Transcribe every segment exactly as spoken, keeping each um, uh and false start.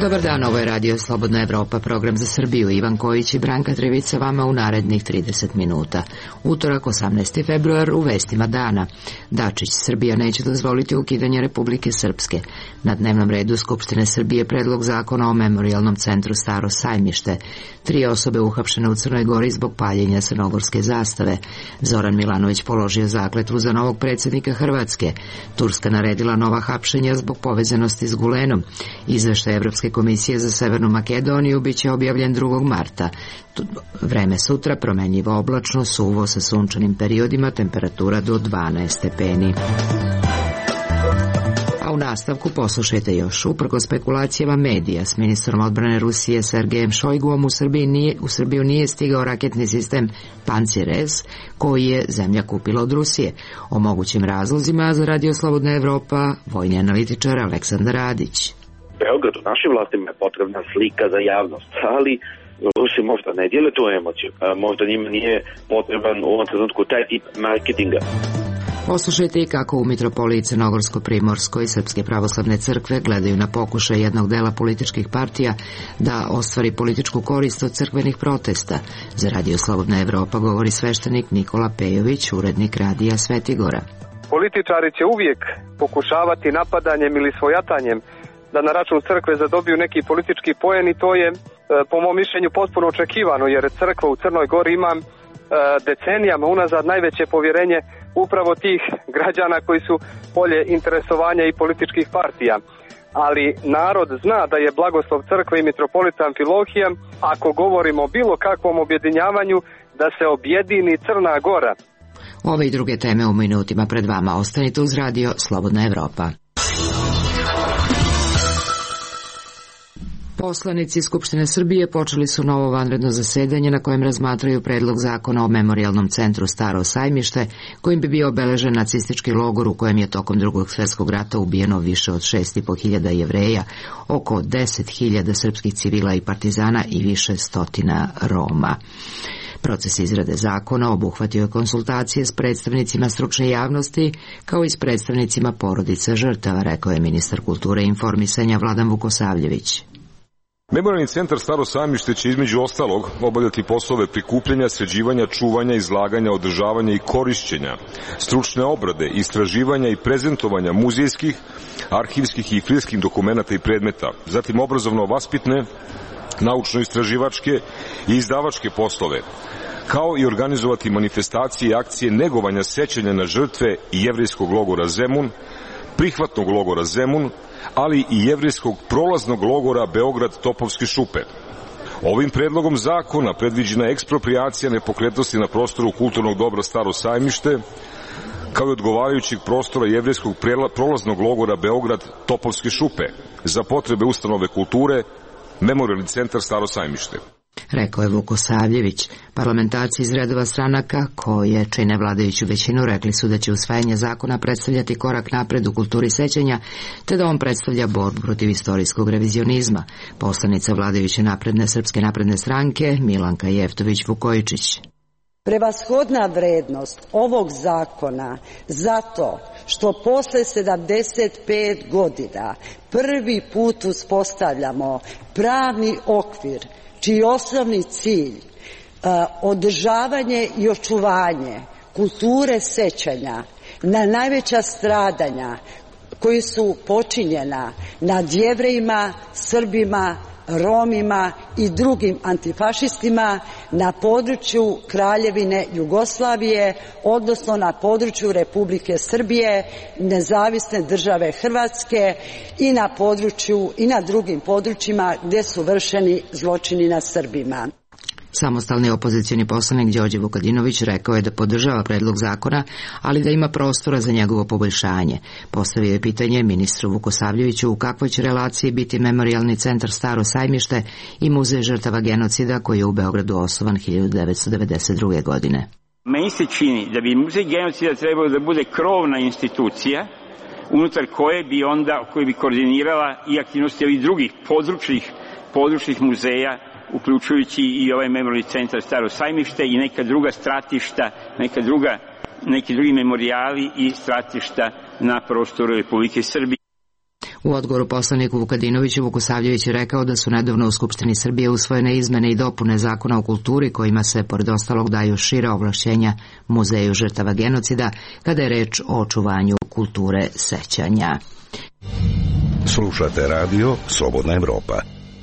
Dobar dan, ovo je Radio Slobodna Evropa, program za Srbiju. Ivan Kojić i Branka Trevica vama u narednih trideset minuta. Utorak, osamnaesti februar, u vestima dana. Dačić, Srbija neće dozvoliti ukidanje Republike Srpske. Na dnevnom redu Skupštine Srbije predlog zakona o Memorijalnom centru Staro Sajmište. Tri osobe uhapšene u Crnoj Gori zbog paljenja crnogorske zastave. Zoran Milanović položio zakletvu za novog predsjednika Hrvatske. Turska naredila nova hapšenja zbog povezanosti s Gulenom. Izveštaj Evropske komisije za Severnu Makedoniju biće objavljen drugog marta. Vreme sutra promenljivo oblačno, suvo sa sunčanim periodima, temperatura do dvanaest stepeni. A u nastavku poslušajte još. Uprkos spekulacijama medija s ministrom odbrane Rusije Sergejem Šojguom u Srbiji nije, u Srbiju nije stigao raketni sistem Pancir S koji je zemlja kupila od Rusije. O mogućim razlozima za Radio Slobodna Evropa vojni analitičar Aleksandar Radić. Beogradu, našim vlastima je potrebna slika za javnost, ali Rusi možda ne dijele tu emociju, možda njima nije potreban u ovom trenutku taj tip marketinga. Poslušajte i kako u Mitropoliji Crnogorsko-Primorskoj i Srpske pravoslavne crkve gledaju na pokušaj jednog dela političkih partija da ostvari političku korist od crkvenih protesta. Za Radio Slobodna Evropa govori sveštenik Nikola Pejović, urednik radija Svetigora. Političari će uvijek pokušavati napadanjem ili svojatanjem da na račun crkve zadobiju neki politički poen i to je po mom mišljenju potpuno očekivano, jer crkva u Crnoj Gori ima decenijama unazad najveće povjerenje upravo tih građana koji su polje interesovanja i političkih partija. Ali narod zna da je blagoslov crkve i mitropolita Amfilohija, ako govorimo o bilo kakvom objedinjavanju, da se objedini Crna Gora. Ove i druge teme u minutima pred vama. Ostanite uz Radio Slobodna Evropa. Poslanici Skupštine Srbije počeli su novo vanredno zasedanje na kojem razmatraju predlog zakona o Memorijalnom centru Staro Sajmište, kojim bi bio obeležen nacistički logor u kojem je tokom Drugog svjetskog rata ubijeno više od šest i po hiljada Jevreja, oko deset hiljada srpskih civila i partizana i više stotina Roma. Proces izrade zakona obuhvatio je konsultacije s predstavnicima stručne javnosti kao i s predstavnicima porodica žrtava, rekao je ministar kulture i informisanja Vladan Vukosavljević. Memorijalni centar Staro Sajmište će između ostalog obavljati poslove prikupljanja, sređivanja, čuvanja, izlaganja, održavanja i korišćenja, stručne obrade, istraživanja i prezentovanja muzejskih, arhivskih i filmskih dokumenata i predmeta, zatim obrazovno-vaspitne, naučno-istraživačke i izdavačke poslove, kao i organizovati manifestacije i akcije negovanja sećanja na žrtve jevrejskog logora Zemun, prihvatnog logora Zemun, ali i jevrejskog prolaznog logora Beograd Topovske šupe. Ovim predlogom zakona predviđena je eksproprijacija nepokretnosti na prostoru kulturnog dobra Staro Sajmište, kao i odgovarajućeg prostora jevrejskog prolaznog logora Beograd Topovske šupe za potrebe ustanove kulture Memorijalni centar Staro Sajmište. Rekao je Vukosavljević. Parlamentarci iz redova stranaka koje čine vladajuću većinu rekli su da će usvajanje zakona predstavljati korak napred u kulturi sećanja, te da on predstavlja borbu protiv istorijskog revizionizma. Poslanica vladajuće napredne Srpske napredne stranke Milanka Jeftović Vukojičić. Prevashodna vrednost ovog zakona zato što posle sedamdeset pet godina prvi put uspostavljamo pravni okvir čiji osnovni cilj uh, održavanje i očuvanje kulture sećanja na najveća stradanja koji su počinjena nad Jevrejima, Srbima, Romima i drugim antifašistima na području Kraljevine Jugoslavije, odnosno na području Republike Srbije, Nezavisne države Hrvatske i na području i na drugim područjima gdje su vršeni zločini nad Srbima. Samostalni opozicioni poslanik Đorđe Vukadinović rekao je da podržava predlog zakona, ali da ima prostora za njegovo poboljšanje. Postavio je pitanje ministru Vukosavljeviću u kakvoj će relaciji biti Memorijalni centar Staro Sajmište i Muzej žrtava genocida koji je u Beogradu osnovan hiljadu devetsto devedeset druge. godine. Meni se čini da bi Muzej genocida trebalo da bude krovna institucija unutar koje bi onda, koje bi koordinirala i aktivnosti ovih drugih područnih, područnih muzeja, uključujući i ovaj Memorijalni centar Staro Sajmište i neka druga stratišta, neka druga, neki drugi memorijali i stratišta na prostoru Republike Srbije. U odgovoru poslaniku Vukadinoviću, Vukosavljević je rekao da su nedavno u Skupštini Srbije usvojene izmene i dopune Zakona o kulturi kojima se, pored ostalog, daju šira ovlašćenja Muzeju žrtava genocida kada je reč o očuvanju kulture sećanja. Slušate radio Slobodna Evropa.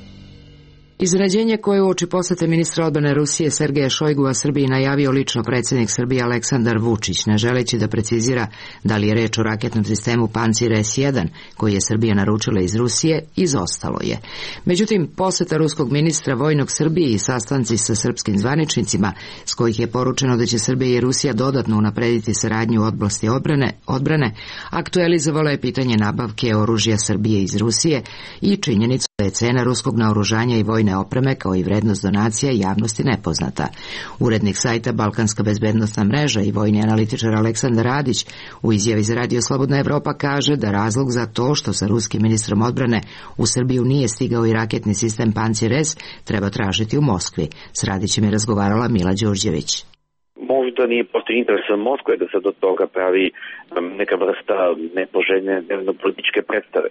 Iznenađenje koje uoči posete ministra odbrane Rusije Sergeja Šojgua Srbiji najavio lično predsjednik Srbije Aleksandar Vučić, ne želeći da precizira da li je reč o raketnom sistemu Pancir es jedan, koji je Srbija naručila iz Rusije, izostalo je. Međutim, poseta ruskog ministra vojnog Srbiji i sastanci sa srpskim zvaničnicima, s kojih je poručeno da će Srbija i Rusija dodatno unaprediti saradnju u oblasti odbrane, odbrane aktualizovala je pitanje nabavke oružja Srbije iz Rusije i činjenicu da je cena ruskog naoružanja i vojne opreme kao i vrednost donacija javnosti nepoznata. Urednik sajta Balkanska bezbednosna mreža i vojni analitičar Aleksandar Radić u izjavi za Radio Slobodna Evropa kaže da razlog za to što sa ruskim ministrom odbrane u Srbiju nije stigao i raketni sistem Pancir es treba tražiti u Moskvi. S Radićem je razgovarala Mila Đurđević. Možda nije postoji interes Moskve da se do toga pravi neka vrsta nepoželjne dnevno-političke predstave.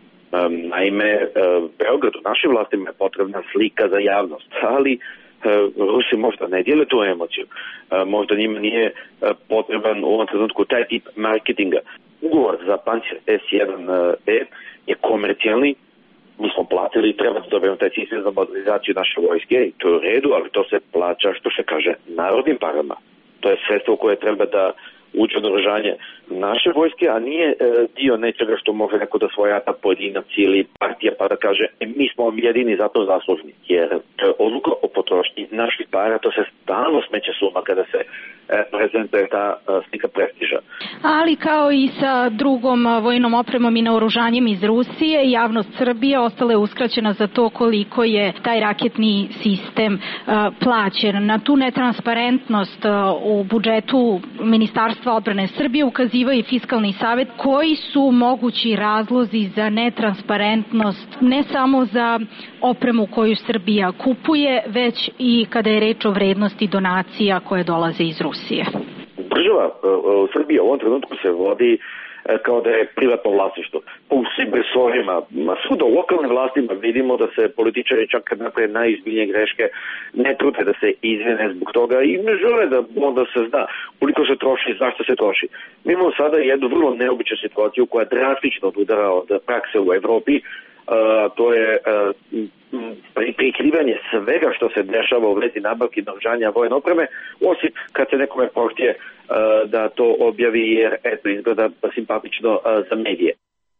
Naime, Beogradu, našim vlastima je potrebna slika za javnost, ali Rusi možda ne dijele tu emociju. Možda njima nije potreban u ovom trenutku taj tip marketinga. Ugovor za Pancir es jedan e je komercijalni, mi smo platili i treba da dobijemo taj sistem za modernizaciju naše vojske i to je u redu, ali to se plaća, što se kaže, narodnim parama. To je sredstvo koje treba da uđe naoružanje naše vojske, a nije e, dio nečega što može neko da svojata pojedinac ili partija pa da kaže e, mi smo jedini za to zaslužni, jer to je odluka o potrošnji naših para, to se stalno smeće suma kada se e, prezentuje ta e, slika prestiža. Ali kao i sa drugom vojnom opremom i naoružanjem iz Rusije, javnost Srbije ostala je uskraćena za to koliko je taj raketni sistem e, plaćen. Na tu netransparentnost e, u budžetu Ministarstva odbrane Srbije ukazivao i Fiskalni savet. Koji su mogući razlozi za netransparentnost ne samo za opremu koju Srbija kupuje, već i kada je reč o vrednosti donacija koje dolaze iz Rusije? Država u Srbiji u ovom trenutku se vodi kao da je privatno vlasništvo. Po svim resorima, svuda u lokalnim vlastima vidimo da se političari čak kad naprave najizbiljnije greške ne trude da se izvine zbog toga i ne žele da onda se zna koliko se troši, zašto se troši. Mi imamo sada jednu vrlo neobičnu situaciju koja drastično odudara od prakse u Evropi. Uh, to je uh, prikrivanje svega što se dešava u vezi nabavki naoružanja vojne opreme, osim kad se nekome prohtije uh, da to objavi jer eto izgleda simpatično uh, za medije.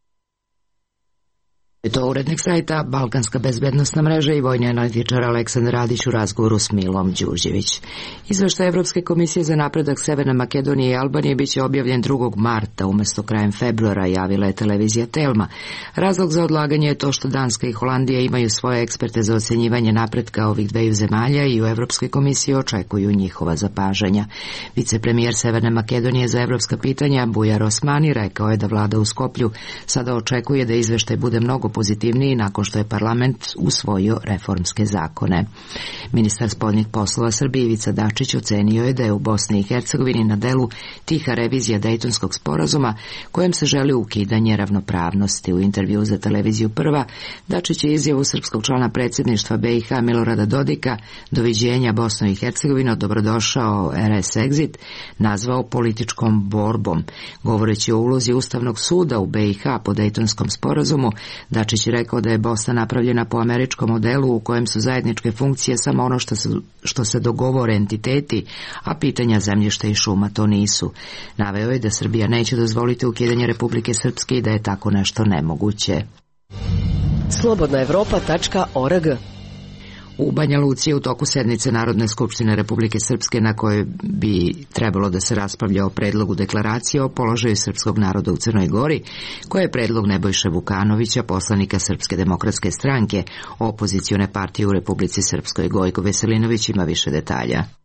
To urednik sajta Balkanska bezbednosna mreža i vojni analitičar Aleksandar Radić u razgovoru s Milom Đurđević. Izveštaj Evropske komisije za napredak Severne Makedonije i Albanije biće objavljen drugog marta umesto krajem februara, javila je televizija Telma. Razlog za odlaganje je to što Danska i Holandija imaju svoje eksperte za ocjenjivanje napretka ovih dveju zemalja i u Evropskoj komisiji očekuju njihova zapažanja. Vicepremijer Severne Makedonije za evropska pitanja Bujar Osmani rekao je da vlada u Skoplju sada očekuje da izveštaj bude mnogo pozitivniji nakon što je parlament usvojio reformske zakone. Ministar spoljnih poslova Srbije Ivica Dačić ocenio je da je u Bosni i Hercegovini na delu tiha revizija Dejtonskog sporazuma kojem se želi ukidanje ravnopravnosti. U intervju za televiziju Prva Dačić je izjavu srpskog člana predsjedništva be i ha Milorada Dodika doviđenja Bosnu i Hercegovinu dobrodošao er es Exit nazvao političkom borbom. Govoreći o ulozi Ustavnog suda u be i ha po Dejtonskom sporazumu, Dačić je rekao da je Bosna napravljena po američkom modelu u kojem su zajedničke funkcije samo ono što se, što se dogovore entiteti, a pitanja zemljišta i šuma to nisu. Naveo je da Srbija neće dozvoliti ukidanje Republike Srpske i da je tako nešto nemoguće. slobodna evropa tačka org. U Banja Luci je u toku sednice Narodne skupštine Republike Srpske na kojoj bi trebalo da se raspravlja o predlogu deklaracije o položaju srpskog naroda u Crnoj Gori, koje je predlog Nebojše Vukanovića, poslanika Srpske demokratske stranke, opozicione partije u Republici Srpskoj. Gojko Veselinović ima više detalja.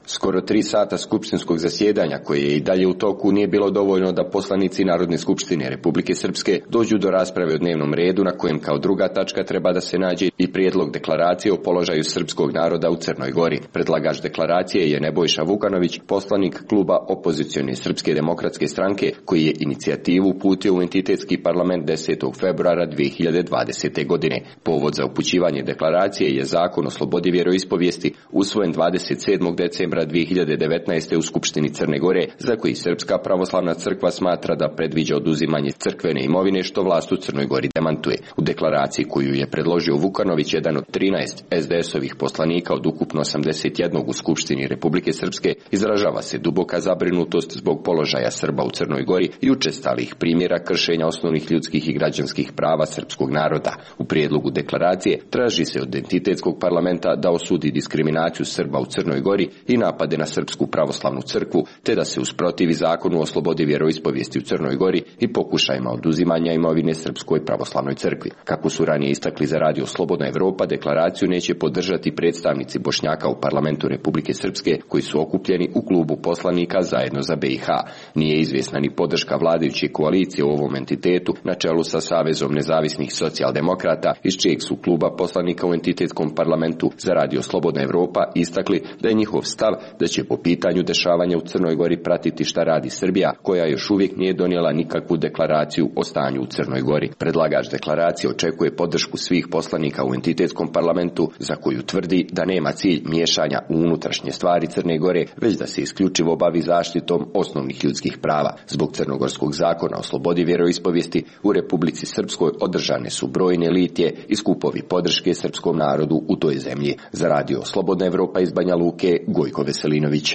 Skoro tri sata skupštinskog zasjedanja, koje je i dalje u toku, nije bilo dovoljno da poslanici Narodne skupštine Republike Srpske dođu do rasprave o dnevnom redu, na kojem kao druga tačka treba da se nađe i prijedlog deklaracije o položaju srpskog naroda u Crnoj Gori. Predlagač deklaracije je Nebojša Vukanović, poslanik kluba opozicione Srpske demokratske stranke, koji je inicijativu uputio u entitetski parlament desetog februara dve hiljade dvadesete. godine. Povod za upućivanje deklaracije je Zakon o slobodi vjeroispovijesti, usvojen dvadeset sedmog decembra dve hiljade devetnaeste. u Skupštini Crne Gore, za koji Srpska pravoslavna crkva smatra da predviđa oduzimanje crkvene imovine, što vlast u Crnoj Gori demantuje. U deklaraciji koju je predložio Vukanović, jedan od trinaest es de esovih poslanika od ukupno osamdeset jednog u Skupštini Republike Srpske, izražava se duboka zabrinutost zbog položaja Srba u Crnoj Gori i učestalih primjera kršenja osnovnih ljudskih i građanskih prava srpskog naroda. U prijedlogu deklaracije traži se od entitetskog parlamenta da osudi diskriminaciju Srba u Crnoj Gori i napade na Srpsku pravoslavnu crkvu, te da se usprotivi Zakonu o slobodi vjeroispovijesti u Crnoj Gori i pokušajima oduzimanja imovine Srpskoj pravoslavnoj crkvi. Kako su ranije istakli za radio Slobodna Evropa, deklaraciju neće podržati predstavnici Bošnjaka u parlamentu Republike Srpske, koji su okupljeni u klubu poslanika Zajedno za be i ha. Nije izvjesna ni podrška vladajuće koalicije u ovom entitetu na čelu sa Savezom nezavisnih socijaldemokrata, iz čijeg su kluba poslanika u entitetskom parlamentu za radio Slobodna Evropa istakli da je njihov stav da će po pitanju dešavanja u Crnoj Gori pratiti šta radi Srbija, koja još uvijek nije donijela nikakvu deklaraciju o stanju u Crnoj Gori. Predlagač deklaracije očekuje podršku svih poslanika u entitetskom parlamentu, za koju tvrdi da nema cilj miješanja u unutrašnje stvari Crne Gore, već da se isključivo bavi zaštitom osnovnih ljudskih prava. Zbog crnogorskog zakona o slobodi vjeroispovijesti u Republici Srpskoj održane su brojne litije i skupovi podrške srpskom narodu u toj zemlji. Za radio Slobodna Evropa iz Banja Luke, Gojko Veselinović.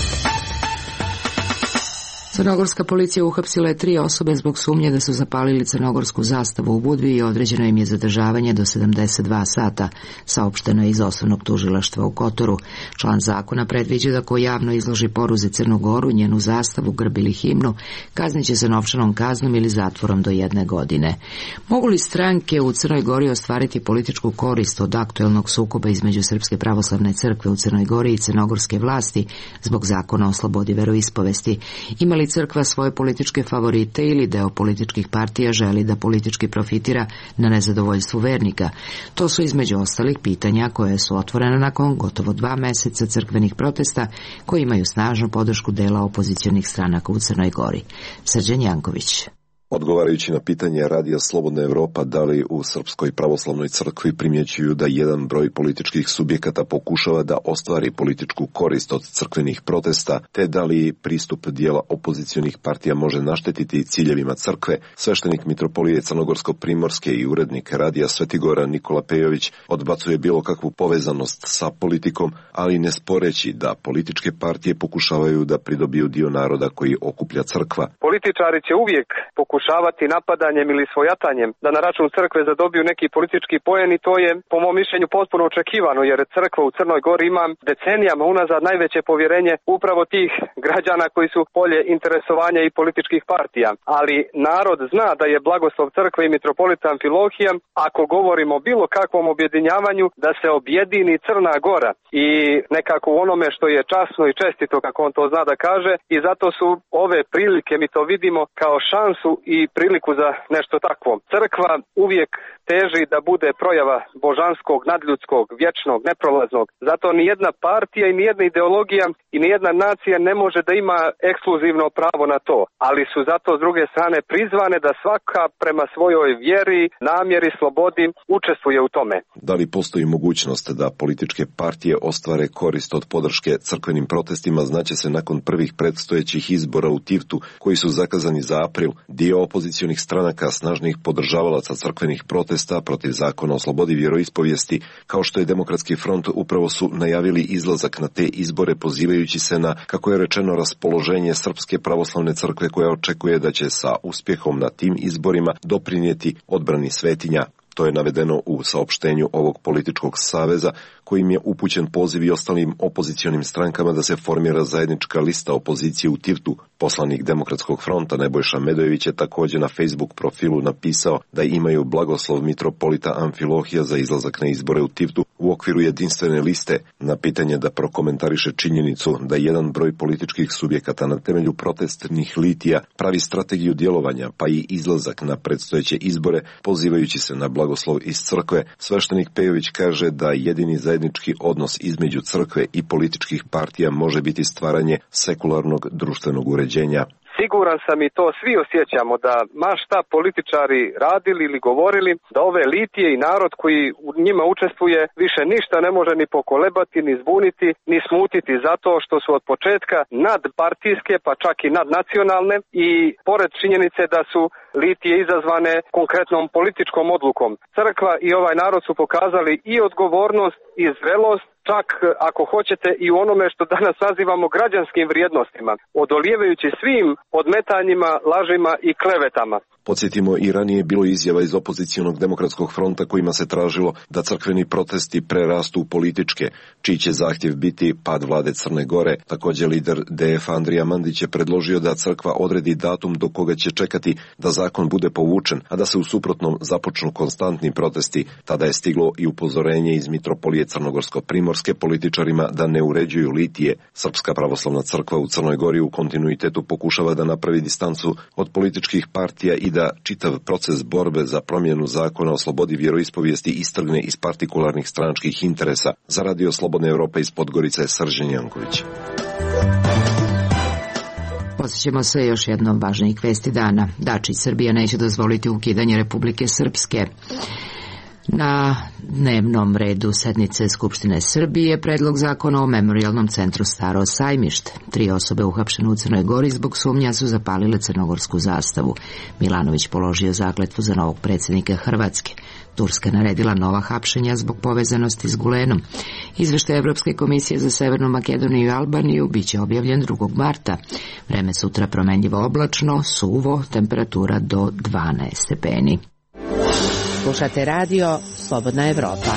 Crnogorska policija uhapsila je tri osobe zbog sumnje da su zapalili crnogorsku zastavu u Budvi i određeno im je zadržavanje do sedamdeset dva sata, saopšteno je iz osnovnog tužilaštva u Kotoru. Član zakona predviđa da ko javno izloži poruzi Crnu Goru, njenu zastavu, grb ili himnu, kazniće se novčanom kaznom ili zatvorom do jedne godine. Mogu li stranke u Crnoj Gori ostvariti političku korist od aktuelnog sukoba između Srpske pravoslavne crkve u Crnoj Gori i crnogorske vlasti zbog zakona o slobodi veroispovesti? Ima li crkva svoje političke favorite ili deo političkih partija želi da politički profitira na nezadovoljstvu vernika? To su između ostalih pitanja koje su otvorena nakon gotovo dva meseca crkvenih protesta koji imaju snažnu podršku dela opozicionih stranaka u Crnoj Gori. Srđan Janković. Odgovarajući na pitanje radija Slobodna Evropa da li u Srpskoj pravoslavnoj crkvi primjećuju da jedan broj političkih subjekata pokušava da ostvari političku korist od crkvenih protesta, te da li pristup dijela opozicionih partija može naštetiti ciljevima crkve, sveštenik mitropolije Crnogorsko-Primorske i urednik radija Svetigora Nikola Pejović odbacuje bilo kakvu povezanost sa politikom, ali ne sporeći da političke partije pokušavaju da pridobiju dio naroda koji okuplja crkva. Političari će uvijek pokušavati pokušavati napadanjem ili svojatanjem da na račun crkve zadobiju neki politički poen i to je po mom mišljenju potpuno očekivano, jer crkva u Crnoj Gori ima decenijama unazad najveće povjerenje upravo tih građana koji su polje interesovanja i političkih partija. Ali narod zna da je blagoslov crkve i mitropolita Amfilohija, ako govorimo o bilo kakvom objedinjavanju, da se objedini Crna Gora i nekako u onome što je časno i čestito, kako on to zna da kaže, i zato su ove prilike, mi to vidimo kao šansu i priliku za nešto takvo. Crkva uvijek teži da bude projava božanskog, nadljudskog, vječnog, neprolaznog. Zato ni jedna partija i ni jedna ideologija i ni jedna nacija ne može da ima ekskluzivno pravo na to. Ali su zato s druge strane prizvane da svaka prema svojoj vjeri, namjeri, slobodi učestvuje u tome. Da li postoji mogućnost da političke partije ostvare korist od podrške crkvenim protestima, znaće se nakon prvih predstojećih izbora u Tivtu koji su zakazani za april. Dio opozicionih stranaka snažnih podržavalaca crkvenih protesta protiv zakona o slobodi vjeroispovijesti, kao što je Demokratski front, upravo su najavili izlazak na te izbore pozivajući se na, kako je rečeno, raspoloženje Srpske pravoslavne crkve koja očekuje da će sa uspjehom na tim izborima doprinijeti odbrani svetinja. To je navedeno u saopštenju ovog političkog saveza kojim je upućen poziv i ostalim opozicionim strankama da se formira zajednička lista opozicije u Tivtu. Poslanik Demokratskog fronta Nebojša Medojević je također na Facebook profilu napisao da imaju blagoslov mitropolita Amfilohija za izlazak na izbore u Tivtu, u okviru jedinstvene liste na pitanje da prokomentariše činjenicu da jedan broj političkih subjekata na temelju protestnih litija pravi strategiju djelovanja pa i izlazak na predstojeće izbore pozivajući se na blagoslov iz crkve, sveštenik Pejović kaže da jedini zajednički odnos između crkve i političkih partija može biti stvaranje sekularnog društvenog uređenja. Siguran sam i to svi osjećamo da ma šta političari radili ili govorili, da ove litije i narod koji u njima učestvuje više ništa ne može ni pokolebati, ni zbuniti, ni smutiti zato što su od početka nadpartijske pa čak i nadnacionalne i pored činjenice da su litije izazvane konkretnom političkom odlukom. Crkva i ovaj narod su pokazali i odgovornost i zrelost, čak ako hoćete i u onome što danas nazivamo građanskim vrijednostima, odolijevajući svim podmetanjima, lažima i klevetama. Podsjetimo, i ranije bilo izjava iz opozicionog demokratskog fronta kojima se tražilo da crkveni protesti prerastu u političke, čiji će zahtjev biti pad vlade Crne Gore. Također lider D F Andrija Mandić je predložio da crkva odredi datum do koga će čekati da zakon bude povučen, a da se u suprotnom započnu konstantni protesti. Tada je stiglo i upozorenje iz Mitropolije Crnogorsko-Primorske političarima da ne uređuju litije. Srpska pravoslavna crkva u Crnoj Gori u kontinuitetu pokušava da napravi distancu od političkih partija i da čitav proces borbe za promjenu zakona o slobodi vjeroispovijesti istrgne iz partikularnih stranačkih interesa. Za Radio Slobodne Evrope iz Podgorice, Srđan Janković. Posjećamo se još jednom važnijih vesti dana. Dačić, Srbija neće dozvoliti ukidanje Republike Srpske. Na dnevnom redu sednice Skupštine Srbije predlog zakona o memorijalnom centru Staro Sajmište. Tri osobe uhapšene u Crnoj Gori zbog sumnja su zapalile crnogorsku zastavu. Milanović položio zakletvu za novog predsjednika Hrvatske. Turska naredila nova hapšenja zbog povezanosti s Gulenom. Izveštaj Evropske komisije za Severnu Makedoniju i Albaniju biće objavljen drugog marta. Vreme sutra promenljivo oblačno, suvo, temperatura do dvanaest stepeni. Slušate radio Slobodna Evropa.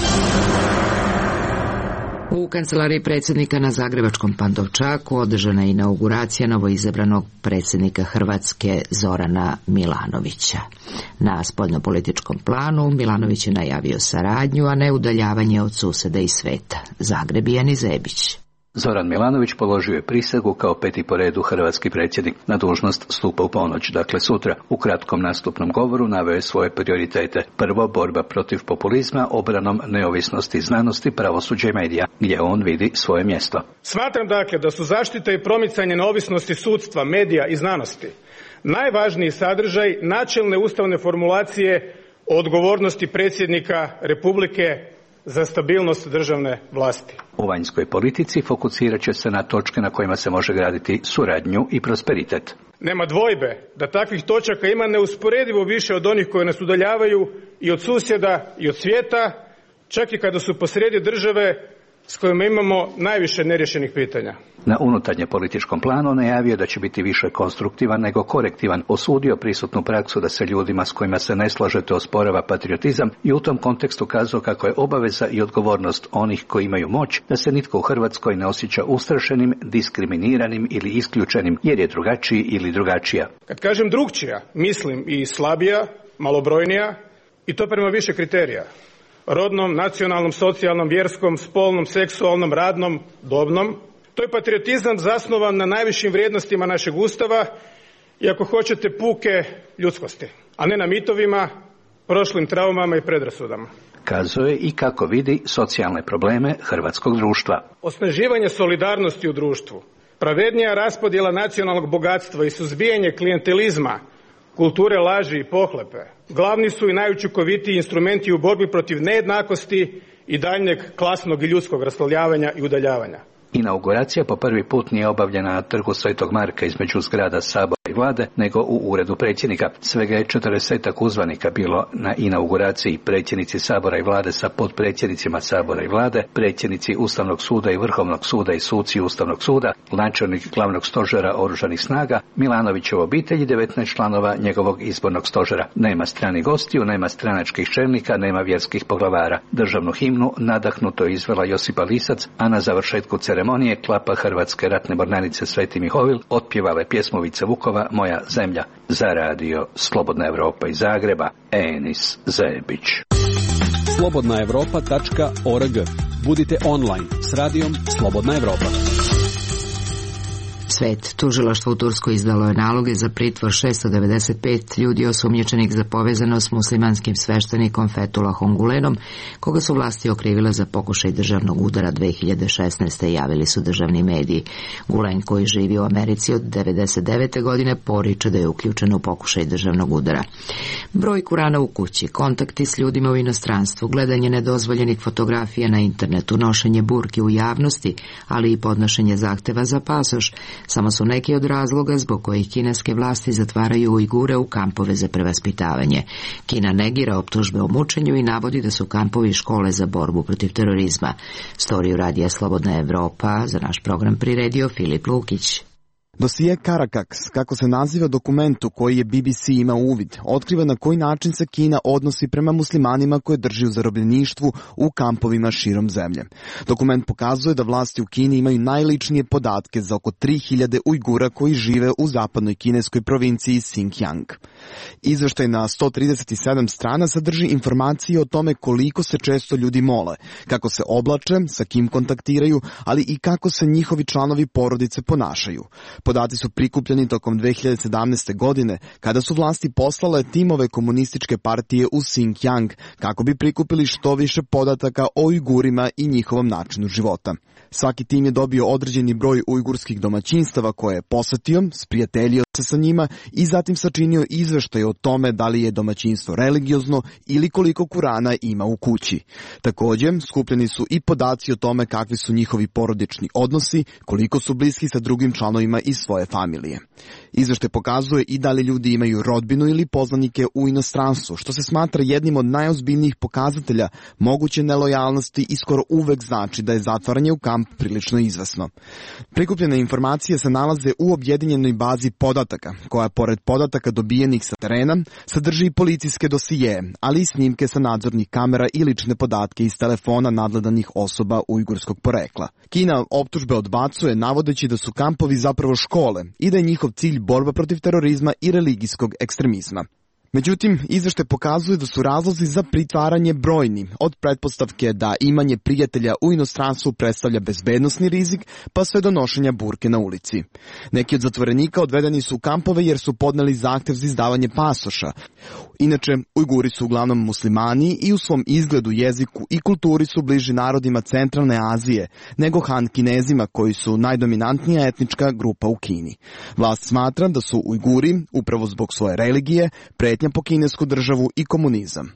U kancelariji predsjednika na Zagrebačkom Pantovčaku održana je inauguracija novoizabranog predsjednika Hrvatske Zorana Milanovića. Na spoljnopolitičkom planu Milanović je najavio saradnju, a ne udaljavanje od suseda i sveta. Zagreb, Jani Zebić. Zoran Milanović položio je prisegu kao peti po redu hrvatski predsjednik. Na dužnost stupa u ponoć, dakle sutra. U kratkom nastupnom govoru naveo je svoje prioritete. Prvo, borba protiv populizma, obranom neovisnosti znanosti, pravosuđa i medija, gdje on vidi svoje mjesto. Smatram dakle da su zaštita i promicanje neovisnosti sudstva, medija i znanosti najvažniji sadržaj načelne ustavne formulacije o odgovornosti predsjednika Republike za stabilnost državne vlasti. U vanjskoj politici fokusirat će se na točke na kojima se može graditi suradnju i prosperitet. Nema dvojbe da takvih točaka ima neusporedivo više od onih koje nas udaljavaju i od susjeda i od svijeta, čak i kada su posrijedi države s kojima imamo najviše neriješenih pitanja. Na unutarnje političkom planu najavio da će biti više konstruktivan nego korektivan, osudio prisutnu praksu da se ljudima s kojima se ne slažete osporava patriotizam i u tom kontekstu kazao kako je obaveza i odgovornost onih koji imaju moć da se nitko u Hrvatskoj ne osjeća ustrašenim, diskriminiranim ili isključenim jer je drugačiji ili drugačija. Kad kažem drugčija, mislim i slabija, malobrojnija i to prema više kriterija. Rodnom, nacionalnom, socijalnom, vjerskom, spolnom, seksualnom, radnom, dobnom. To je patriotizam zasnovan na najvišim vrijednostima našeg Ustava i ako hoćete puke ljudskosti, a ne na mitovima, prošlim traumama i predrasudama. Kazao je i kako vidi socijalne probleme hrvatskog društva. Osnaživanje solidarnosti u društvu, pravednija raspodjela nacionalnog bogatstva i suzbijanje klijentelizma, kulture laži i pohlepe, glavni su i najučinkovitiji instrumenti u borbi protiv nejednakosti i daljnjeg klasnog i ljudskog raslojavanja i udaljavanja. Inauguracija po prvi put nije obavljena na trgu Svetog Marka između zgrada Sabora i vlade, nego u uredu predsjednika. Svega je četrdesetak uzvanika bilo na inauguraciji, predsjednici Sabora i vlade sa potpredsjednicima Sabora i vlade, predsjednici Ustavnog suda i Vrhovnog suda i suci Ustavnog suda, načelnik glavnog stožera oružanih snaga, Milanovićeva obitelj i devetnaest članova njegovog izbornog stožera. Nema stranih gostiju, nema stranačkih čelnika, nema vjerskih poglavara. Državnu himnu nadahnuto izvela Josipa Lisac, a na završetku ceremonije klapa Hrvatske ratne mornarice Sveti Mihovil otpjevale pjesmovice Vukova Moja zemlja. Za radio Slobodna Evropa iz Zagreba, Enis Zebić. slobodna evropa tačka org. Budite online s radijom Slobodna Evropa. Svet. Tužilaštvo u Turskoj izdalo je naloge za pritvor šesto devedeset pet ljudi osumnjičenih za povezanost s muslimanskim sveštenikom Fethullahom Gulenom, koga su vlasti okrivile za pokušaj državnog udara dve hiljade šesnaeste. javili su državni mediji. Gulen, koji živi u Americi od devedeset devete. godine, poriče da je uključen u pokušaj državnog udara. Broj Kurana u kući, kontakti s ljudima u inostranstvu, gledanje nedozvoljenih fotografija na internetu, nošenje burki u javnosti, ali i podnošenje zahteva za pasoš, samo su neki od razloga zbog kojih kineske vlasti zatvaraju Ujgure u kampove za prevaspitavanje. Kina negira optužbe o mučenju i navodi da su kampovi škole za borbu protiv terorizma. Storiju radija Slobodna Evropa za naš program priredio Filip Lukić. Dosije Karakaks, kako se naziva dokumentu koji je B B C imao uvid, otkriva na koji način se Kina odnosi prema muslimanima koje drži u zarobljeništvu u kampovima širom zemlje. Dokument pokazuje da vlasti u Kini imaju najličnije podatke za oko tri hiljade Ujgura koji žive u zapadnoj kineskoj provinciji Xinjiang. Izveštaj na sto trideset sedam strana sadrži informacije o tome koliko se često ljudi mole, kako se oblače, sa kim kontaktiraju, ali i kako se njihovi članovi porodice ponašaju. Podaci su prikupljeni tokom dve hiljade sedamnaeste. godine, kada su vlasti poslale timove komunističke partije u Xinjiang kako bi prikupili što više podataka o Ujgurima i njihovom načinu života. Svaki tim je dobio određeni broj ujgurskih domaćinstava koje je posetio, sprijateljio se sa njima i zatim sačinio izveštaj o tome da li je domaćinstvo religiozno ili koliko Kurana ima u kući. Također, skupljeni su i podaci o tome kakvi su njihovi porodični odnosi, koliko su bliski sa drugim članovima iz svoje familije. Izveštaj pokazuje i da li ljudi imaju rodbinu ili poznanike u inostranstvu, što se smatra jednim od najozbiljnijih pokazatelja moguće nelojalnosti i skoro uvek znači da je zatvaranje u kamp prilično izvesno. Prikupljene informacije se nalaze u objedinjenoj bazi podataka, koja pored podataka dobijenih sa terena sadrži i policijske dosije, ali i snimke sa nadzornih kamera i lične podatke iz telefona nadgledanih osoba ujgurskog porekla. Kina optužbe odbacuje navodeći da su kampovi zapravo škole i da je njihov cilj borba protiv terorizma i religijskog ekstremizma. Međutim, izveštaj pokazuje da su razlozi za pritvaranje brojni, od pretpostavke da imanje prijatelja u inostranstvu predstavlja bezbednosni rizik, pa sve do nošenja burke na ulici. Neki od zatvorenika odvedeni su u kampove jer su podneli zahtev za izdavanje pasoša. Inače, Ujguri su uglavnom muslimani i u svom izgledu, jeziku i kulturi su bliži narodima centralne Azije, nego Han Kinezima koji su najdominantnija etnička grupa u Kini. Vlast smatra da su Ujguri, upravo zbog svoje religije, pretnja po kinesku državu i komunizam.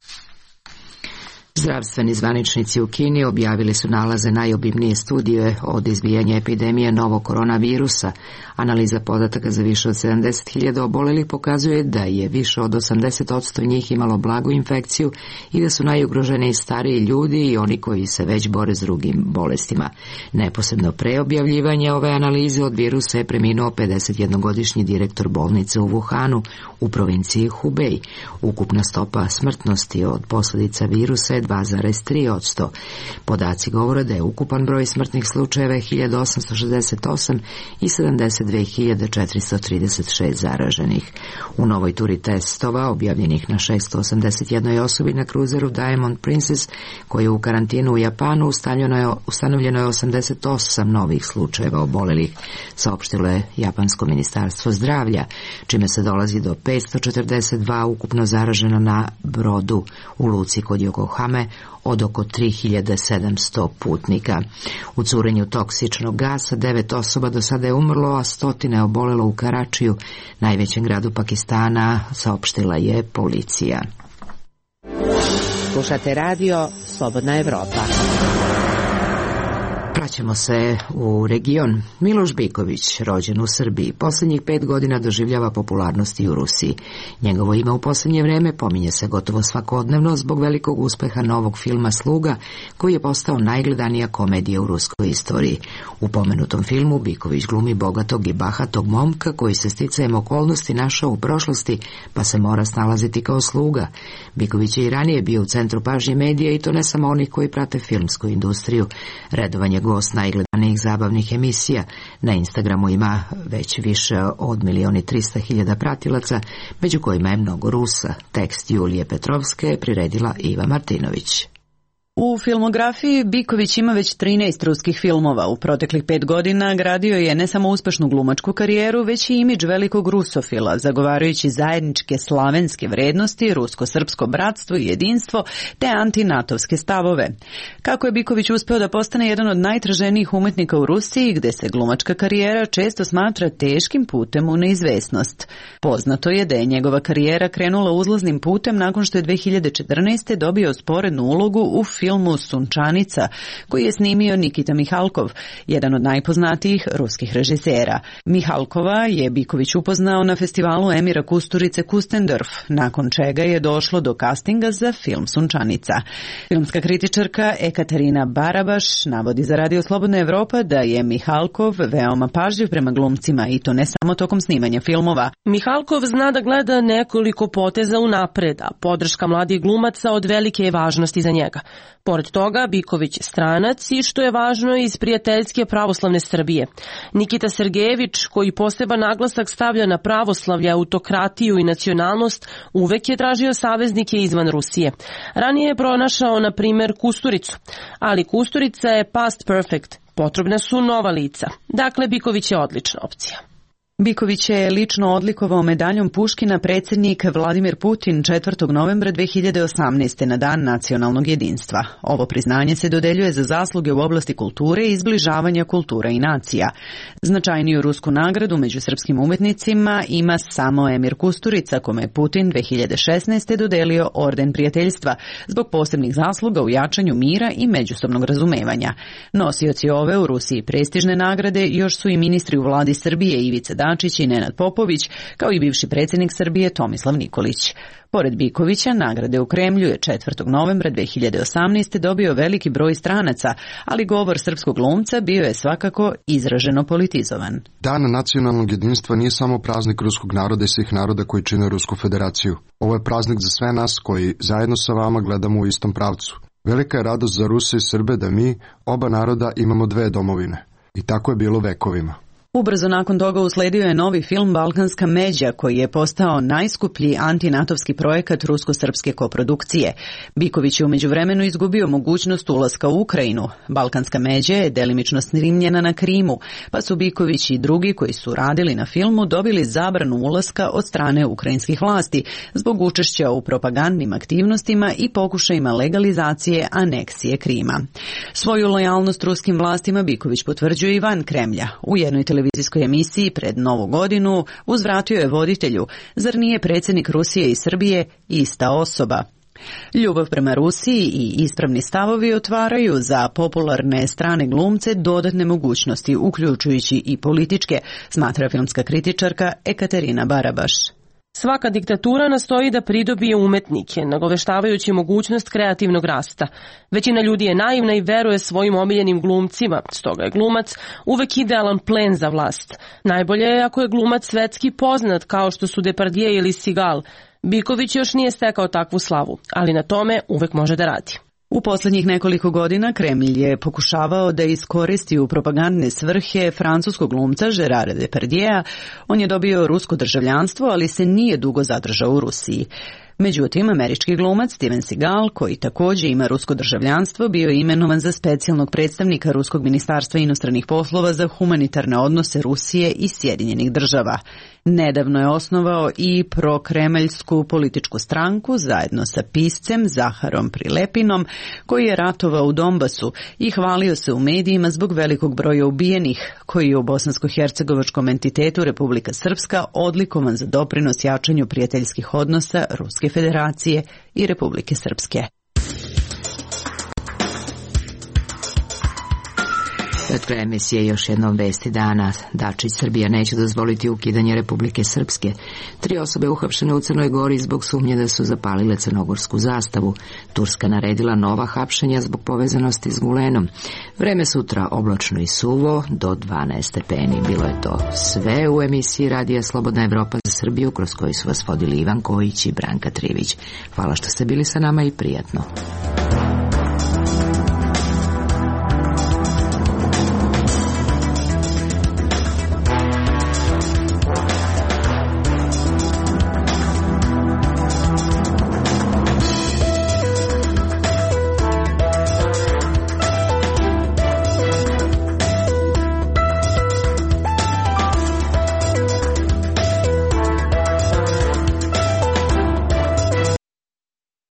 Zdravstveni zvaničnici u Kini objavili su nalaze najobimnije studije od izbijanja epidemije novog koronavirusa. Analiza podataka za više od sedamdeset hiljada obolelih pokazuje da je više od osamdeset posto njih imalo blagu infekciju i da su najugroženiji stariji ljudi i oni koji se već bore s drugim bolestima. Neposredno pre objavljivanja ove analize od virusa je preminuo pedesetjednogodišnji direktor bolnice u Wuhanu u provinciji Hubei. Ukupna stopa smrtnosti od posljedica virusa je dva zarez tri posto. Podaci govore da je ukupan broj smrtnih slučajeva hiljadu osamsto šezdeset osam i sedamdeset dve hiljade četiristo trideset šest zaraženih. U novoj turi testova, objavljenih na šesto osamdeset jednoj osobi na kruzeru Diamond Princess, koji je u karantinu u Japanu, ustanovljeno je, ustanovljeno je osamdeset osam novih slučajeva obolelih, saopštilo je Japansko ministarstvo zdravlja, čime se dolazi do petsto četrdeset dva ukupno zaraženo na brodu u luci kod Yokohame od oko tri hiljade sedamsto putnika. U curenju toksičnog gasa devet osoba do sada je umrlo, a stotine obolelo u Karačiju, najvećem gradu Pakistana, saopštila je policija. Slušate radio Slobodna Evropa. Vraćamo se u region. Miloš Biković, rođen u Srbiji, posljednjih pet godina doživljava popularnost i u Rusiji. Njegovo ime u posljednje vreme pominje se gotovo svakodnevno zbog velikog uspeha novog filma Sluga, koji je postao najgledanija komedija u ruskoj istoriji. U pomenutom filmu Biković glumi bogatog i bahatog momka koji se sticajem okolnosti našao u prošlosti, pa se mora snalaziti kao sluga. Biković je i ranije bio u centru pažnje medija, i to ne samo onih koji prate filmsku industriju. Redovanje gost najgledanijih zabavnih emisija. Na Instagramu ima već više od milion i trista hiljada pratilaca, među kojima je mnogo Rusa. Tekst Julije Petrovske je priredila Iva Martinović. U filmografiji Biković ima već trinaest ruskih filmova. U proteklih pet godina gradio je ne samo uspešnu glumačku karijeru, već i imidž velikog rusofila, zagovarajući zajedničke slavenske vrednosti, rusko-srpsko bratstvo i jedinstvo, te antinatovske stavove. Kako je Biković uspeo da postane jedan od najtraženijih umetnika u Rusiji, gde se glumačka karijera često smatra teškim putem u neizvesnost. Poznato je da je njegova karijera krenula uzlaznim putem nakon što je dve hiljade četrnaeste. dobio sporednu ulogu u filmu filmu Sunčanica, koji je snimio Nikita Mihalkov, jedan od najpoznatijih ruskih režisera. Mihalkova je Biković upoznao na festivalu Emira Kusturice Kustendorf, nakon čega je došlo do kastinga za film Sunčanica. Filmska kritičarka Ekaterina Barabaš navodi za Radio Slobodna Evropa da je Mihalkov veoma pažljiv prema glumcima i to ne samo tokom snimanja filmova. Mihalkov zna da gleda nekoliko poteza unapred, a podrška mladih glumaca od velike je važnosti za njega. Pored toga, Biković je stranac i, što je važno, iz prijateljske pravoslavne Srbije. Nikita Sergejević, koji poseban naglasak stavlja na pravoslavlje, autokratiju i nacionalnost, uvek je tražio saveznike izvan Rusije. Ranije je pronašao, na primer, Kusturicu, ali Kusturica je past perfect, potrebna su nova lica. Dakle, Biković je odlična opcija. Biković je lično odlikovao medaljom Puškina predsjednik Vladimir Putin četvrtog novembra dve hiljade osamnaeste. na Dan nacionalnog jedinstva. Ovo priznanje se dodeljuje za zasluge u oblasti kulture i izbližavanja kultura i nacija. Značajniju rusku nagradu među srpskim umetnicima ima samo Emir Kusturica, kome je Putin dve hiljade šesnaeste. dodelio orden prijateljstva zbog posebnih zasluga u jačanju mira i međusobnog razumevanja. Nosioci ove u Rusiji prestižne nagrade još su i ministri u vladi Srbije Ivica Dačić i Nenad Popović, kao i bivši predsjednik Srbije Tomislav Nikolić. Pored Bikovića, nagrade u Kremlju je četvrtog novembra dve hiljade osamnaeste. dobio veliki broj stranaca, ali govor srpskog glumca bio je svakako izraženo politizovan. Dan nacionalnog jedinstva nije samo praznik ruskog naroda i svih naroda koji čine Rusku federaciju. Ovo je praznik za sve nas koji zajedno sa vama gledamo u istom pravcu. Velika je radost za Ruse i Srbe da mi, oba naroda, imamo dve domovine. I tako je bilo vekovima. Ubrzo nakon toga usledio je novi film Balkanska međa, koji je postao najskuplji antinatovski projekat rusko-srpske koprodukcije. Biković je u međuvremenu izgubio mogućnost ulaska u Ukrajinu. Balkanska međa je delimično snimljena na Krimu, pa su Biković i drugi koji su radili na filmu dobili zabranu ulaska od strane ukrajinskih vlasti zbog učešća u propagandnim aktivnostima i pokušajima legalizacije aneksije Krima. Svoju lojalnost ruskim vlastima Biković potvrđuje i van Kremlja. U jednoj televiziji televizijskoj emisiji pred Novu godinu uzvratio je voditelju: zar nije predsjednik Rusije i Srbije ista osoba? Ljubav prema Rusiji i ispravni stavovi otvaraju za popularne strane glumce dodatne mogućnosti, uključujući i političke, smatra filmska kritičarka Ekaterina Barabaš. Svaka diktatura nastoji da pridobije umetnike, nagoveštavajući mogućnost kreativnog rasta. Većina ljudi je naivna i veruje svojim omiljenim glumcima, stoga je glumac uvek idealan plen za vlast. Najbolje je ako je glumac svetski poznat, kao što su Depardieu ili Seagal. Biković još nije stekao takvu slavu, ali na tome uvek može da radi. U posljednjih nekoliko godina Kremlj je pokušavao da iskoristi u propagandne svrhe francuskog glumca Gerarda Depardieu. On je dobio rusko državljanstvo, ali se nije dugo zadržao u Rusiji. Međutim, američki glumac Steven Seagal, koji također ima rusko državljanstvo, bio je imenovan za specijalnog predstavnika Ruskog ministarstva inostranih poslova za humanitarne odnose Rusije i Sjedinjenih država. Nedavno je osnovao i prokremeljsku političku stranku zajedno sa piscem Zaharom Prilepinom, koji je ratovao u Donbasu i hvalio se u medijima zbog velikog broja ubijenih, koji je u bosansko-hercegovačkom entitetu Republika Srpska odlikovan za doprinos jačanju prijateljskih odnosa Ruske federacije i Republike Srpske. Od kraja emisije još jednom vesti dana. Dačić: Srbija neće dozvoliti ukidanje Republike Srpske. Tri osobe uhapšene u Crnoj Gori zbog sumnje da su zapalile crnogorsku zastavu. Turska naredila nova hapšenja zbog povezanosti s Gulenom. Vreme sutra oblačno i suvo do dvanaest stepeni. Bilo je to sve u emisiji Radija Slobodna Evropa za Srbiju, kroz koju su vas vodili Ivan Kojić i Branka Trivić. Hvala što ste bili sa nama i prijatno.